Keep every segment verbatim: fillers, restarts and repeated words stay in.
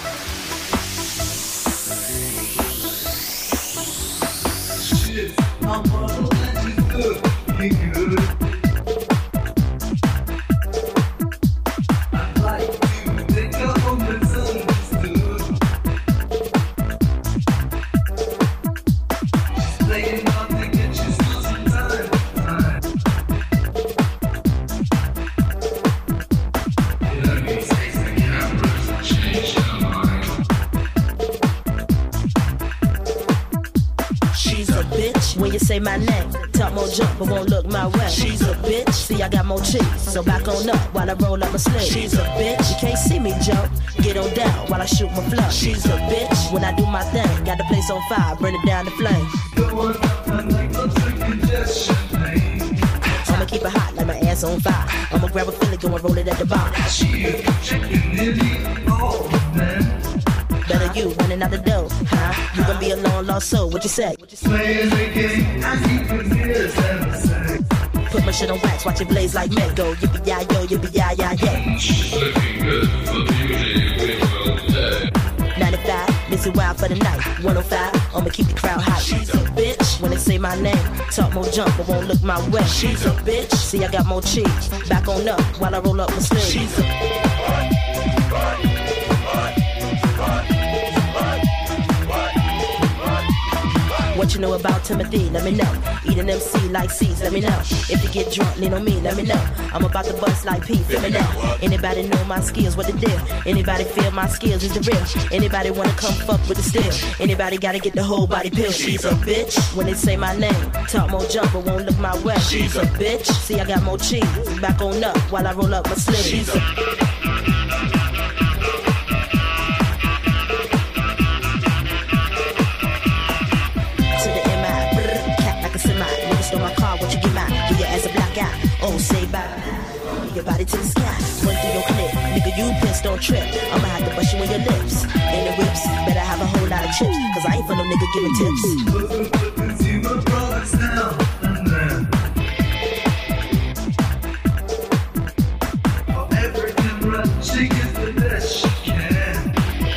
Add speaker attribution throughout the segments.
Speaker 1: Say my name, talk more jump, but won't look my way. She's a bitch, see I got more cheese, so back on up while I roll up my sleeve. She's a bitch, you can't see me jump, get on down while I shoot my flow. She's a bitch, when I do my thing, got the place on fire, burn it down to flame. I'ma keep it hot like my ass on fire. I'ma grab a Philly, go and roll it at the bar. She is chicken nearly all, man. Better you running out the door, huh? You gon' be a long lost soul, what you say? Playing the game, I keep your ears and sex. Put my shit on wax, watch it blaze like Mego. Yippee-yi-yo, yippee-yi-yi-yay. She's looking good for the music we will today. ninety-five, missing wild for the night. one oh five, I'ma keep the crowd hot. She's a bitch, when they say my name. Talk more jump, but won't look my way. She's a bitch, see I got more cheese. Back on up, while I roll up my sleeve. She's a What you know about Timothy, let me know. Eat an M C like C's, let me know. If you get drunk, lean on me, let me know. I'm about to bust like P, feel me now. Anybody know my skills, what the deal? Anybody feel my skills is the real? Anybody wanna come fuck with the steel? Anybody gotta get the whole body pill? She's a bitch, when they say my name. Talk more jump, but won't look my way. She's a bitch, see I got more cheese. Back on up, while I roll up my sleeves. She's a Oh, say bye, your body to the sky. Run through your clip, nigga, you pissed, don't trip. I'ma have to bust you in your lips. In the whips, better have a whole lot of chips. Cause I ain't for no nigga giving tips. Look, look, look, see my brothers now and then. Oh, every camera, she gets the best she can.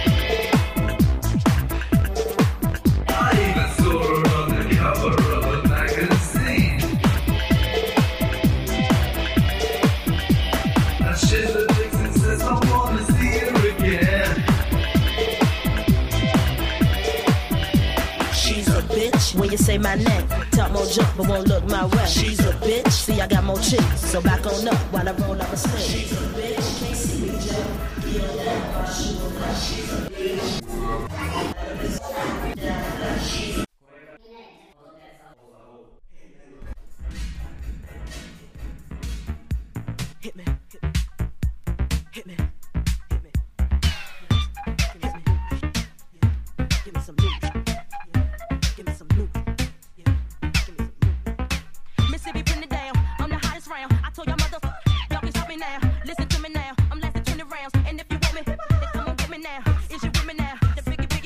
Speaker 1: I even saw her on the cover of a magazine. She's a vixen, says I wanna see her again. She's a bitch, when you say my name. Talk more jump, but won't look my way. She's a bitch, see I got more cheese. So back on up, while I roll up a sleeve. She's a bitch, can't see me jump. Get on down, while I shoot my fly. She's a bitch. Hit me. Hit me, hit me, hit me, yeah. Give me some new, yeah. Give me some new, yeah. Give me some new. Mississippi, putting it down. I'm the hottest round. I told y'all mother, y'all can stop me now. Listen to me now. I'm lasting twenty rounds, and if you want me, then come on with me now. Is you with me now? The biggie, biggie.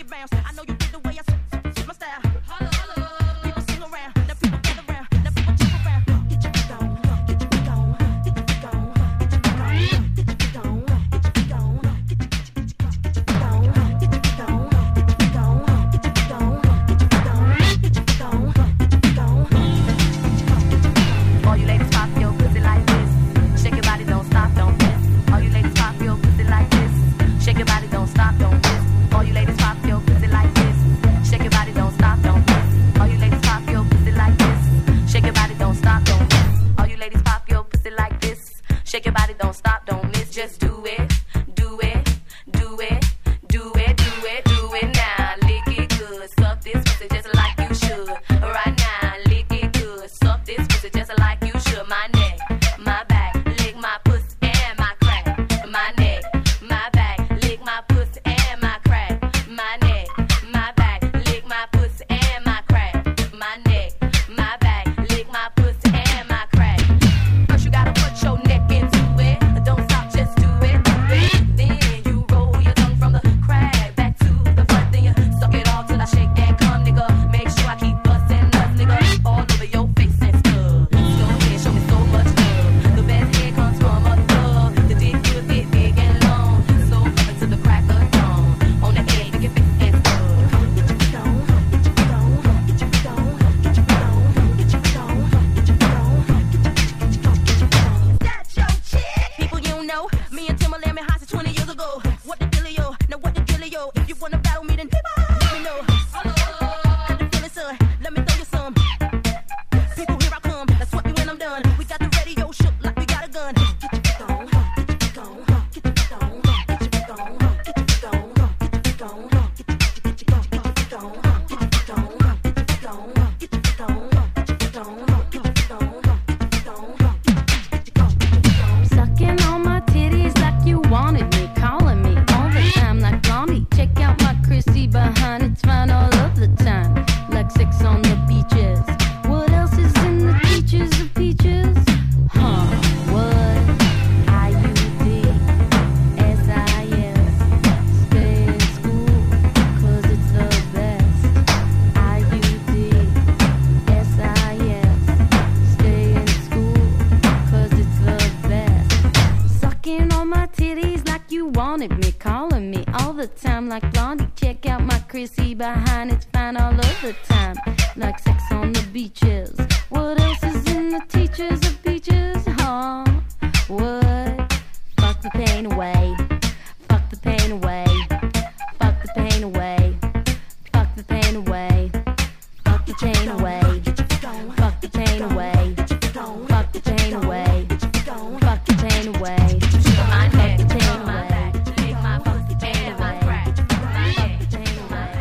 Speaker 1: yo. If you wanna battle me, then let me know. Got the feeling, son. Let me throw you some. People, here I come. That's what me when I'm done. We got the radio shook like we got a gun. Get your freak on, get your freak on, get your freak on, get your freak on, get your freak on, get your freak on, get your get your get your freak on, get your freak on, get your freak on, get your freak on, get your freak on, get your freak on, get your freak on.
Speaker 2: Sucking on my titties like you wanted me, calling me all the time like Blondie. Check out my Chrissy behind, it's fine all of the time, like sex on the beaches. What else is in the teachers of peaches? Huh, what? I U D S I S. Stay in school, cause it's the best. I U D S I S. Stay in school, cause it's the best. Sucking on my titties like you wanted me, calling me all the time like Blondie. Check out my Chrissy behind, it's fine all of the time, like sex on the beaches. What else is in the teachers of peaches? Huh? What? Fuck the pain away. Fuck the pain away. Fuck the pain away. Fuck the pain away. Fuck the pain away. Fuck the pain away. Fuck the pain away. Fuck the pain away. My neck, take my back, take my fuck the pain away. Fuck the pain away.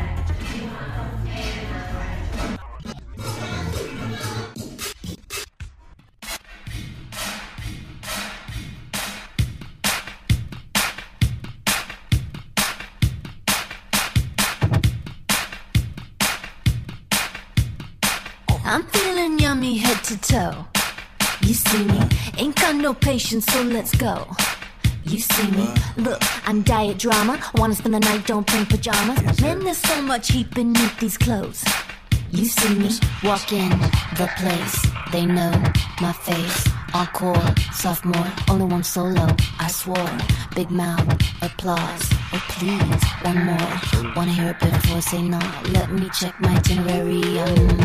Speaker 3: I'm feeling yummy head to toe. You see me, ain't got no patience, so let's go. You see me, look, I'm diet drama. Wanna spend the night, don't bring pajamas. Man, there's so much heat beneath these clothes. You see me, walk in the place. They know my face. Encore, sophomore, only one solo, I swore. Big mouth, applause. Oh please, one more. Wanna hear it before I say no. Let me check my itinerary.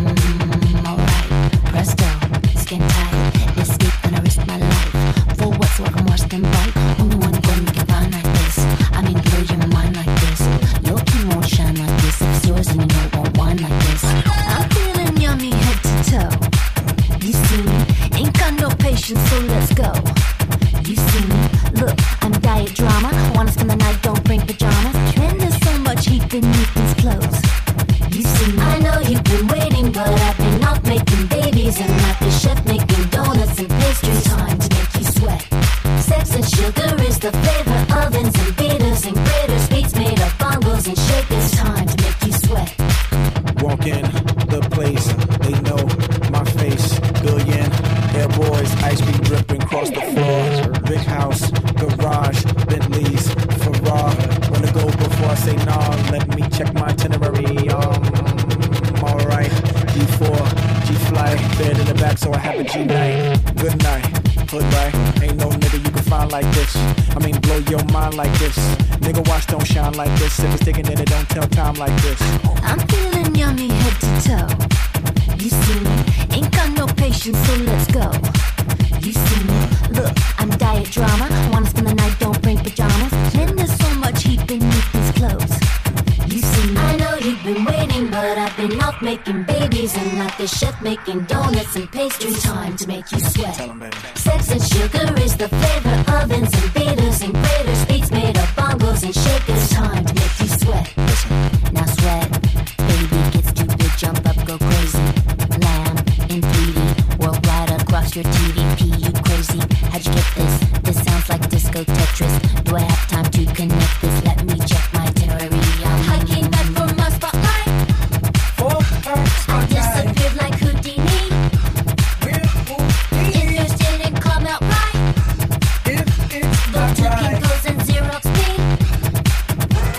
Speaker 3: Um, alright, presto, skin tight. Escape and I risk my life. For what, so I can watch them bite. Only one gun you can find like this. I mean, blow your mind like this. Your key won't shine like this. If it's yours and you know it won't whine like this. I'm feeling yummy head to toe. You see me, ain't got no patience, so let's go. You see me, look, I'm diet drama. Wanna spend the night, don't bring pajamas. Man, there's so much heat beneath these clothes. You see me, I know you've been waiting, but I've been out making babies and not the chef making donuts and pastries. Time to make you sweat. Sex and sugar is the flavor. Ovens and beaters and graters. Beats made of bongos and shakers. Time to make you sweat.
Speaker 4: Walk in the place, they know my face. Billion air boys, ice cream dripping across the floor. Big house, garage, Bentleys, Ferrari. Wanna go before I say nah? Let me check my itinerary. Um, alright, G four, G fly, bed in the back, so I have a G nine. Good night, hood right. Ain't no nigga you can find like this. I mean, blow your mind like this. Nigga, watch don't shine like this. If it's sticking in it, don't tell time like this.
Speaker 3: I'm feeling yummy head to toe. You see me, ain't got no patience, so let's go. You see me, look, I'm diet drama. Wanna spend the night, don't bring pajamas. Man, there's so much heat beneath these clothes. You see me, I know you've been waiting, but I've been off making babies and not the chef making donuts and pastries. Time to make you sweat. Sex and sugar is the flavor. Ovens and beaters and graters. Beats made of bongos and shakers. Time to make you sweat. Now sweat, baby, get stupid, jump up, go crazy. Lamb in three D, worldwide across your T V P. You crazy? How'd you get this? This sounds like disco Tetris. Do I have time to connect this? Let me check my itinerary. I came back from my spotlight. I disappeared like Houdini. If yours didn't come out right, go to Kinko's and Xerox P.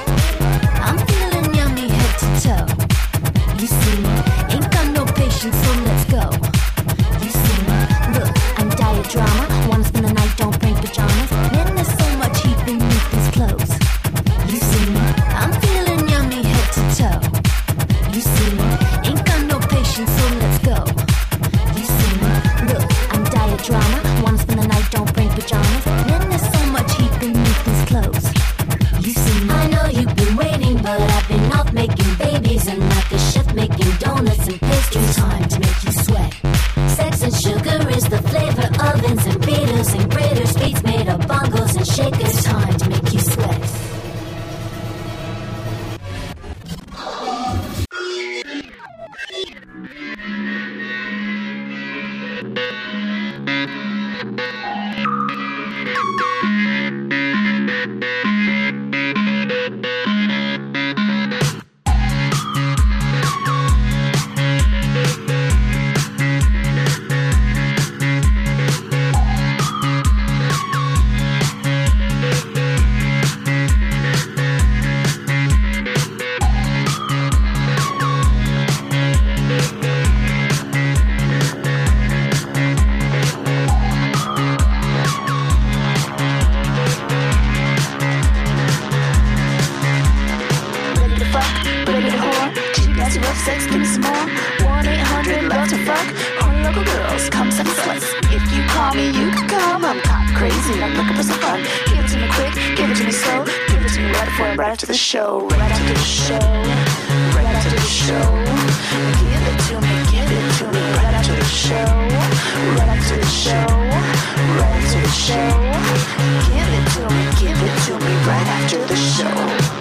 Speaker 5: love sex, give me some more. one eight hundred love to fuck. Horny local girls, come suck sluts. If you call me, you can come. I'm cop crazy, I'm looking for some fun. Give it to me quick, give it to me slow. Give it to me right before and right after the show. Right after the show. Right after the show. Give it to me, give it to me right after the show. Right after the show. Right after the show. Give it to me, give it to me right after the show.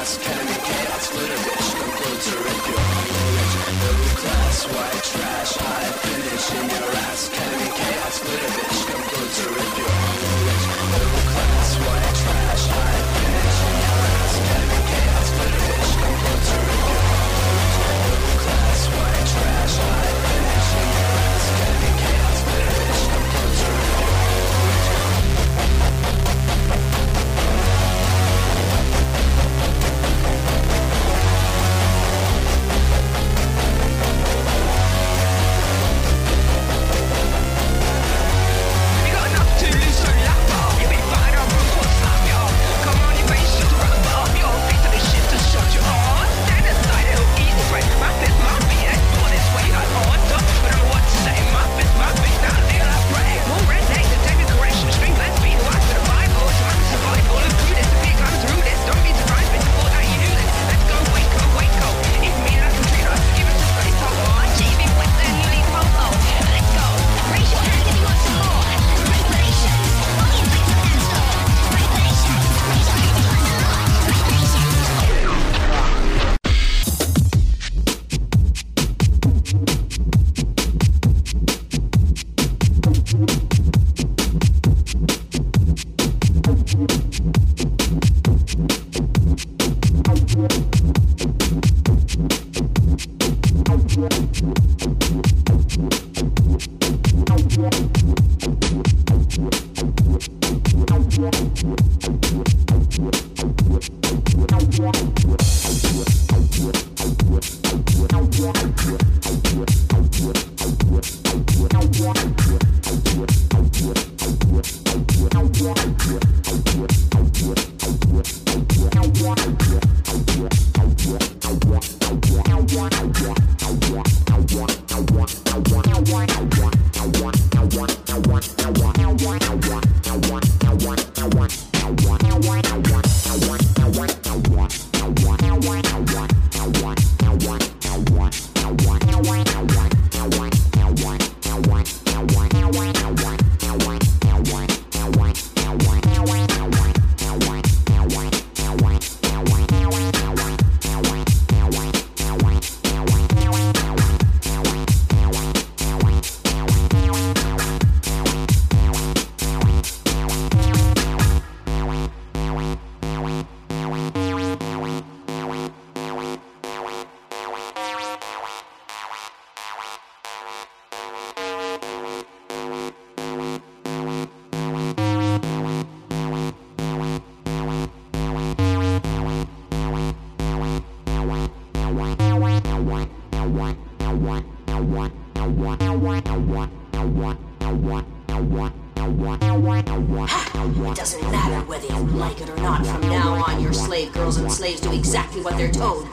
Speaker 6: Doesn't matter whether you like it or not. From now on, your slave girls and slaves do exactly what they're told.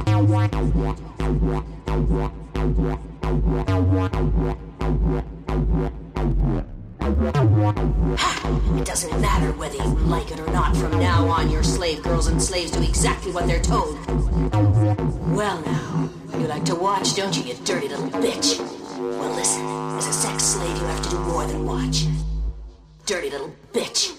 Speaker 6: It doesn't matter whether you like it or not. From now on, your slave girls and slaves do exactly what they're told. Well now, you like to watch, don't you, you dirty little bitch? Well listen, as a sex slave you have to do more than watch. Dirty little bitch.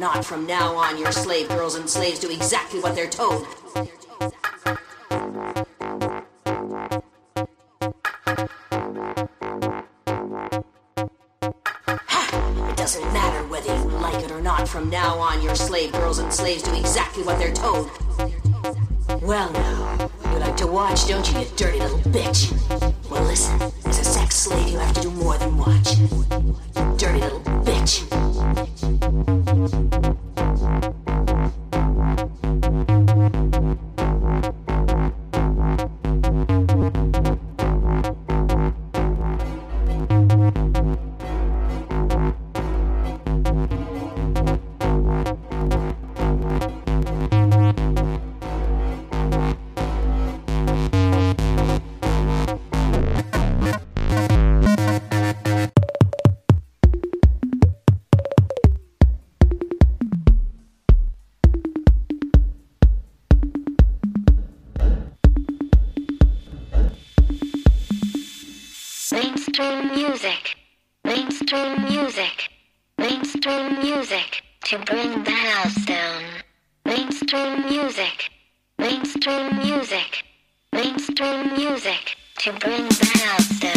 Speaker 6: not, from now on your slave girls and slaves do exactly what they're told. It doesn't matter whether you like it or not, from now on your slave girls and slaves do exactly what they're told. Well now, you like to watch, don't you, you dirty little bitch? Well listen, as a sex slave you have to do more than watch. You dirty little bitch.
Speaker 3: Mainstream music, mainstream music, mainstream music to bring the house down. Mainstream music, mainstream music, mainstream music to bring the house down.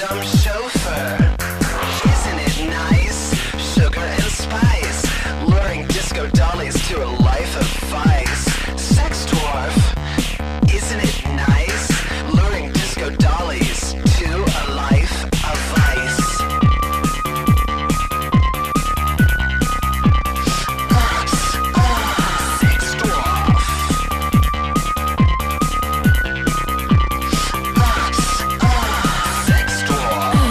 Speaker 7: dumb chauffeur. Isn't it nice? Sugar and spice, luring disco dollies to a life of vice. Sex dwarf, isn't it nice? Luring disco dollies to a life of vice. Sex dwarf.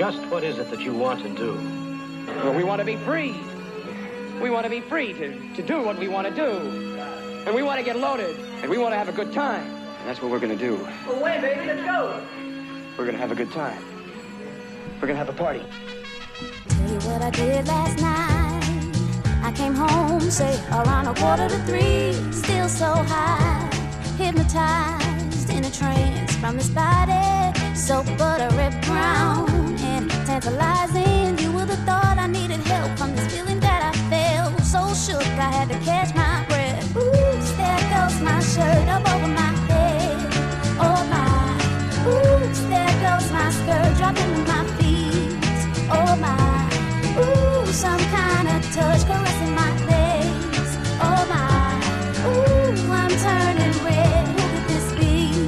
Speaker 8: Just what is it that you want to do?
Speaker 9: Well, we want to be free. We want to be free to, to do what we want to do. And we want to get loaded. And we want to have a good time. And that's what we're going to do.
Speaker 10: Well, wait, baby, let's go.
Speaker 9: We're going to have a good time. We're going to have a party.
Speaker 3: Tell you what I did last night. I came home, say, around a quarter to three. Still so high, hypnotized in a trance from this body. So buttery brown and tantalizing. You would have thought I needed help from this feeling that I felt. So shook, I had to catch my breath. Ooh, there goes my shirt up over my head. Oh my, ooh, there goes my skirt dropping to my feet. Oh my, ooh, some kind of touch caressing my legs. Oh my, ooh, I'm turning red. Who could this be?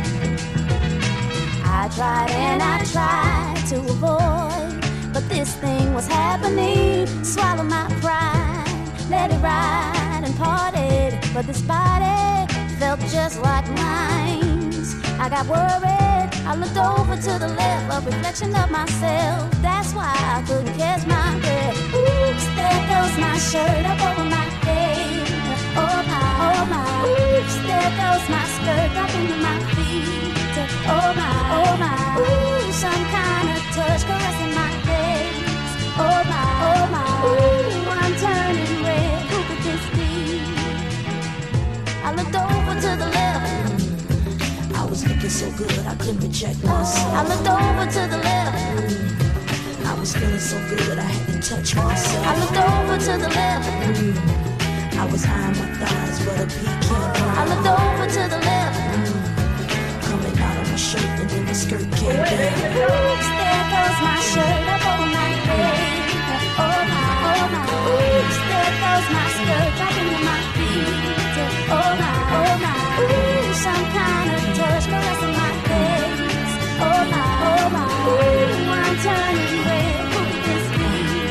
Speaker 3: I tried and I tried to avoid, but this thing was happening. Swallow my pride, let it ride and parted. But this body felt just like mine. I got worried, I looked over to the left, a reflection of myself. That's why I couldn't catch my breath. Oops, there goes my shirt up over my head. Oh my, oh my. Oops, there goes my skirt dropping to my feet. Oh my, oh my. Ooh, some kind of touch caressing my legs. Oh my, oh my. Ooh, I'm turning red. Who could this be? I looked over to the left.
Speaker 1: I was looking so good, I couldn't reject myself.
Speaker 3: I looked over to the left.
Speaker 1: I was feeling so good, I had to touch myself.
Speaker 3: I looked over to the left.
Speaker 1: Mm. I was eyeing my thighs, but a pecan pie.
Speaker 3: I looked over to the left.
Speaker 1: Mm. Coming out of my shirt and then the skirt came down.
Speaker 3: Oops, there goes my shirt up over my head. Oh my, oh my. Oops, there goes my skirt dropping to my feet. Oh my, oh my. Ooh, some kind of touch caressing my legs. Oh my, oh my. Ooh, I'm turning red. Who could this be?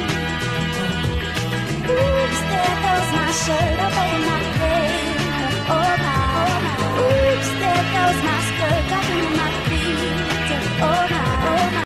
Speaker 3: Oops, there goes my shirt up over my head. Oh my, oh my. Oops, there goes my skirt dropping to my feet. Oh my, oh my.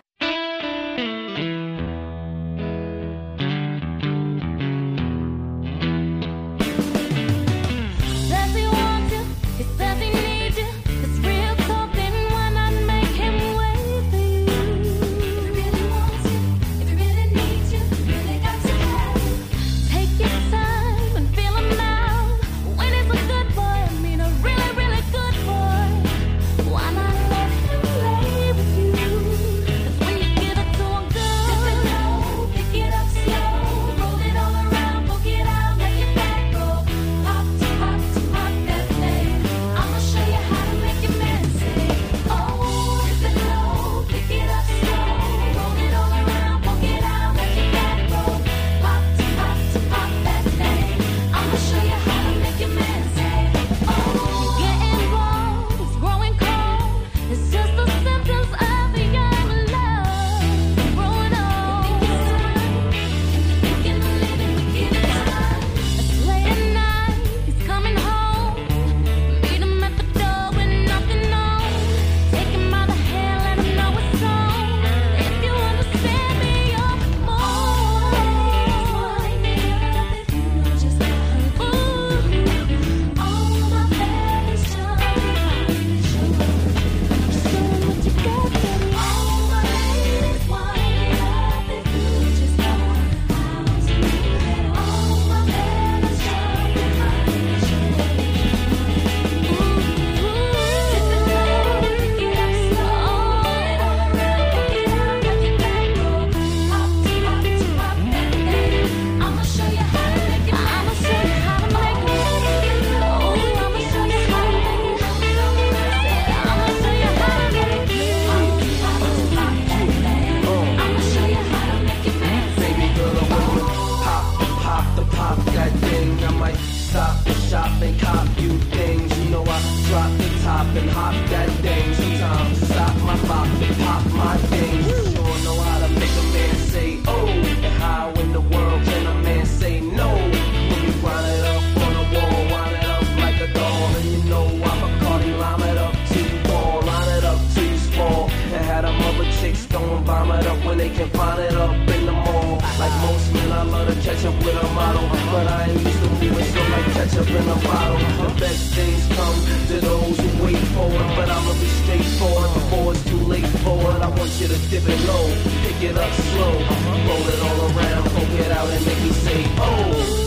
Speaker 10: with a model, but I ain't used to moving so like ketchup in a bottle. The best days come to those who wait for it, but I'ma be straightforward before it's too late for it. I want you to dip it low, pick it up slow, roll it all around, poke it out and make me say, oh.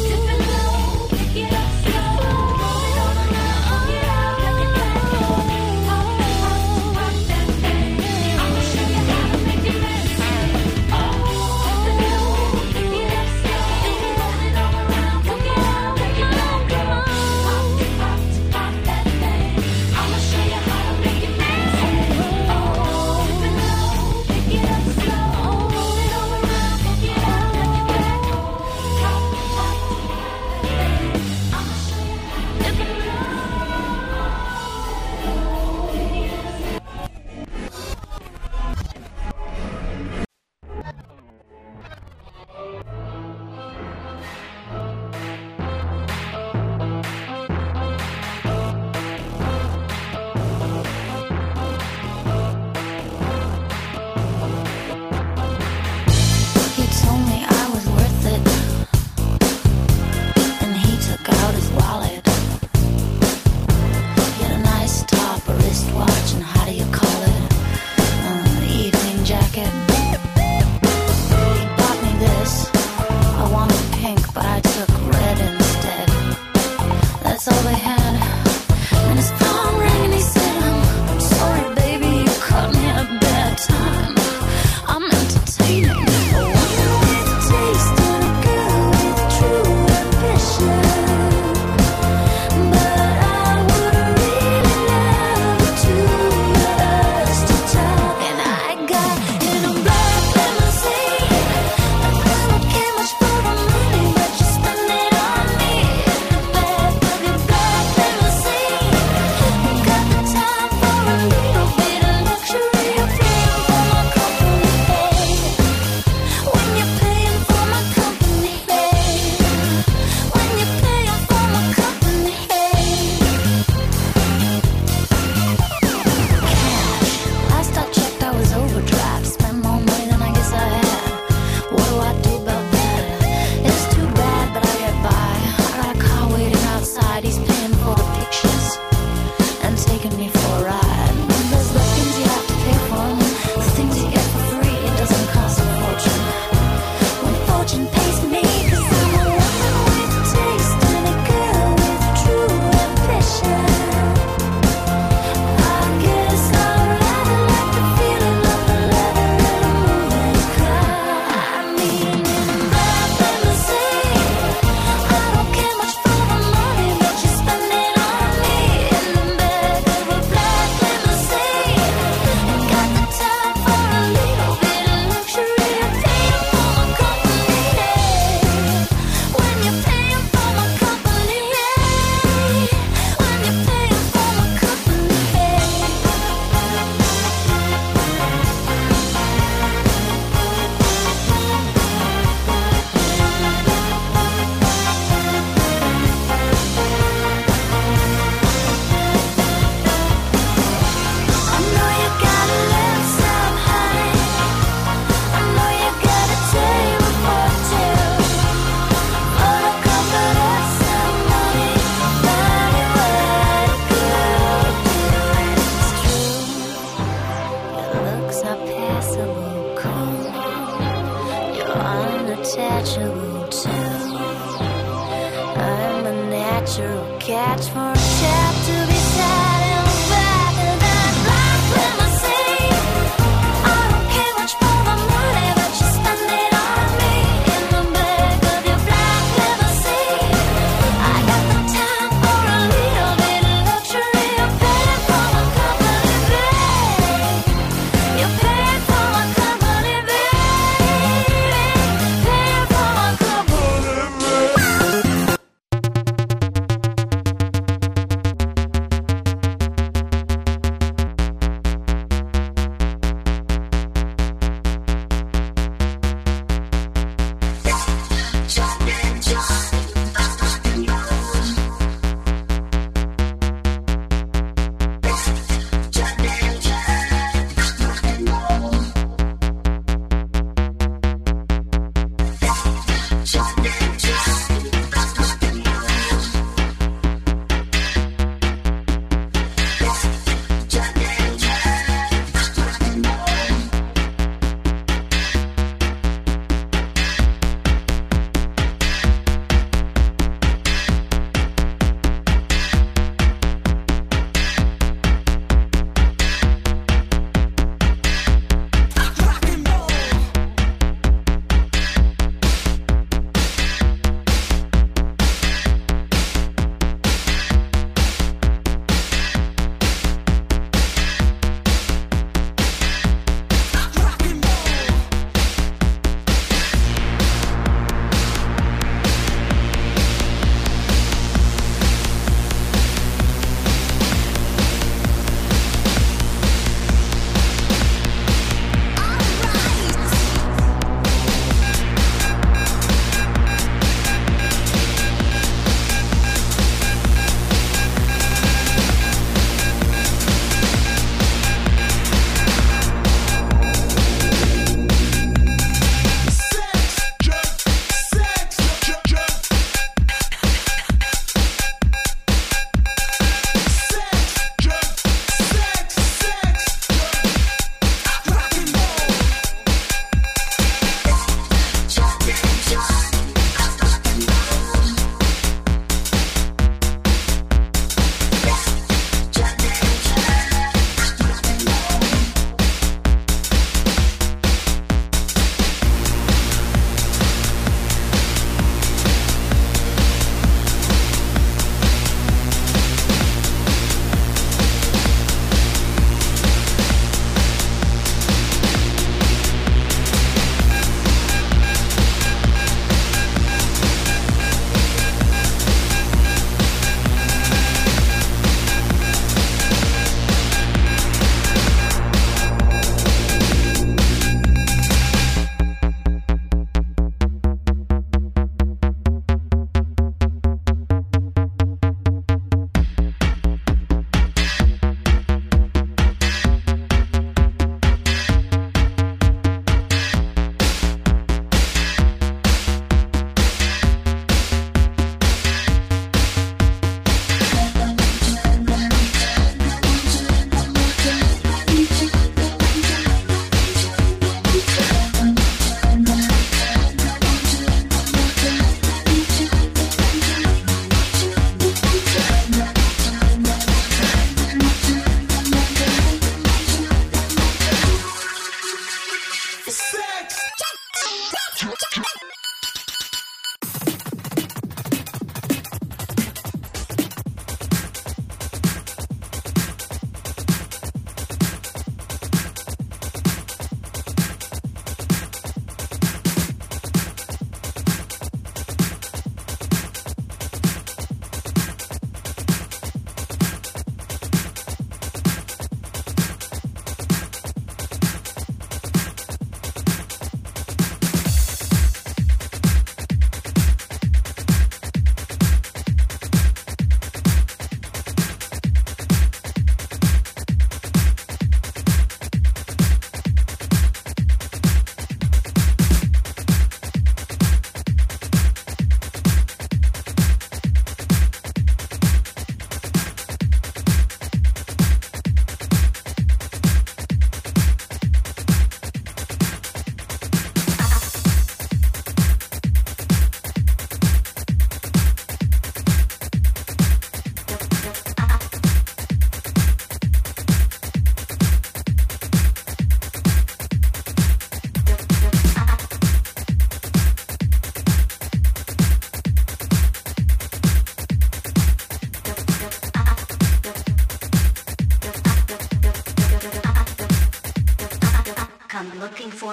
Speaker 3: unattachable too. I'm a natural catch for a chap to be sad in the back of that black limousine. I don't care much for the money that you spend it on me. In the back of your black limousine, I got the time for a little bit of luxury. You're paying for my company, babe. You're paying for my company, baby. Paying for my company, babe.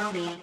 Speaker 3: for me.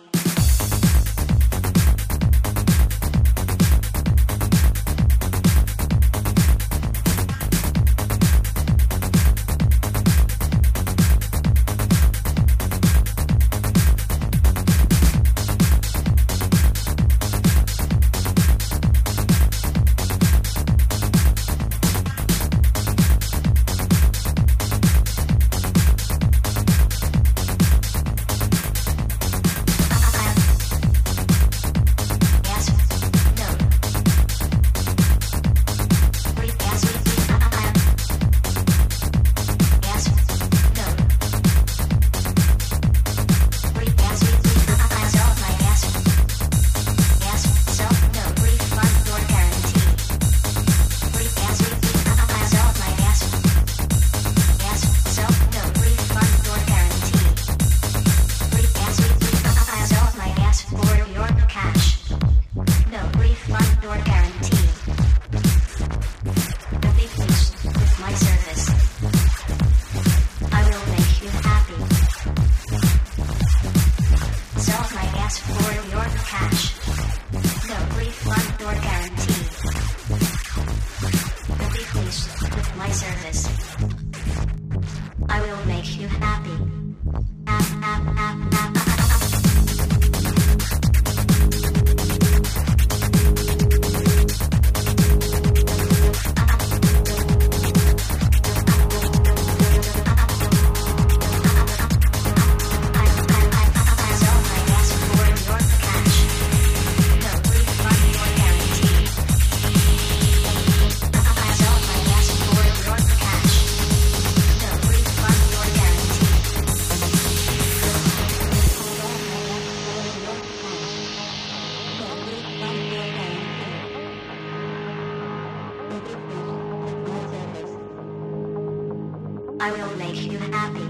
Speaker 3: I will make you happy.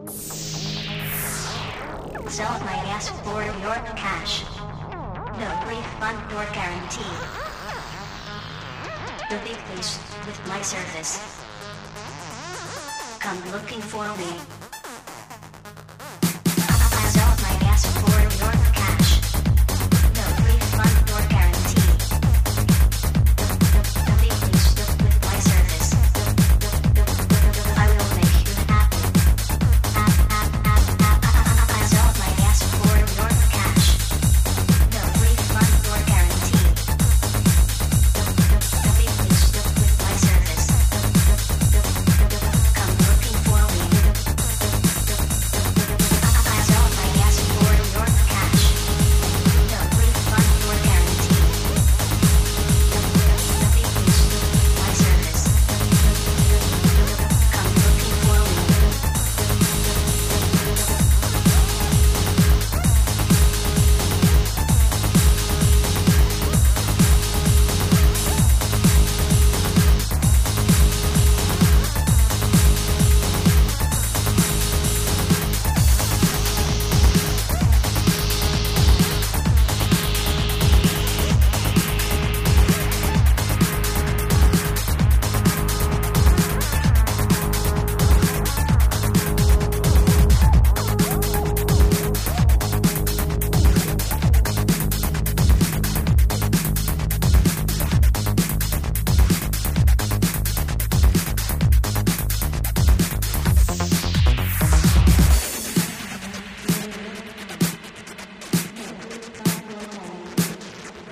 Speaker 3: Sell my ass for your cash. No refund or guarantee. The big fish with my service. Come looking for me. I sell my ass for your cash. No refund or guarantee. The big fish with my service. I will make you happy. I sell my ass for your cash. No refund or guarantee. The big fish with my service. Come looking for me. I sell my ass for your cash. No refund or guarantee. The big fish with my service. Come looking for me.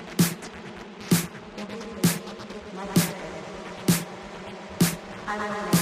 Speaker 3: I will